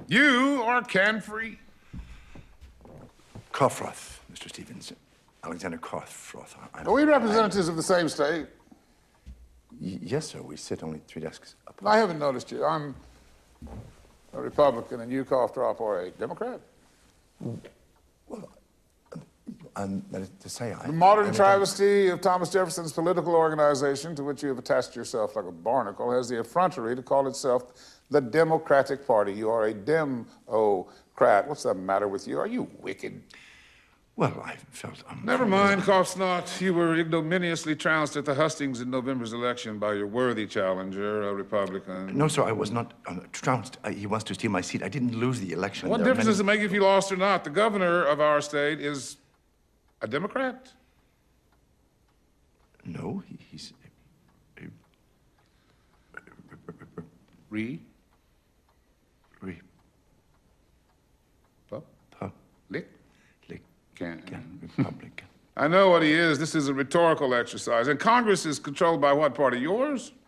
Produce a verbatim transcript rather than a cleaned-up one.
You are can-free. Cough-Froth, Mister Stevens. Alexander Cough-Froth. I- Are we representatives of the same state? Y- yes, sir. We sit only three desks up. I haven't noticed you. I'm a Republican, and you, Cough-Drop, are a Democrat. Well, um, that is to say, I... The modern I'm a travesty of Thomas Jefferson's political organization, to which you have attached yourself like a barnacle, has the effrontery to call itself the Democratic Party. You are a Dem-o-crat. What's the matter with you? Are you wicked? Well, I felt... Um, Never mind, Cough-Snot. You were ignominiously trounced at the hustings in November's election by your worthy challenger, a Republican. No, sir, I was not um, trounced. Uh, he wants to steal my seat. I didn't lose the election. What There are difference many- does it make if you lost or not? The governor of our state is a Democrat. No, he, he's... Uh, Re? re... Pup? Pup. Lick? Lick. Can. Can. Republican. I know what he is. This is a rhetorical exercise. And Congress is controlled by what party? Yours?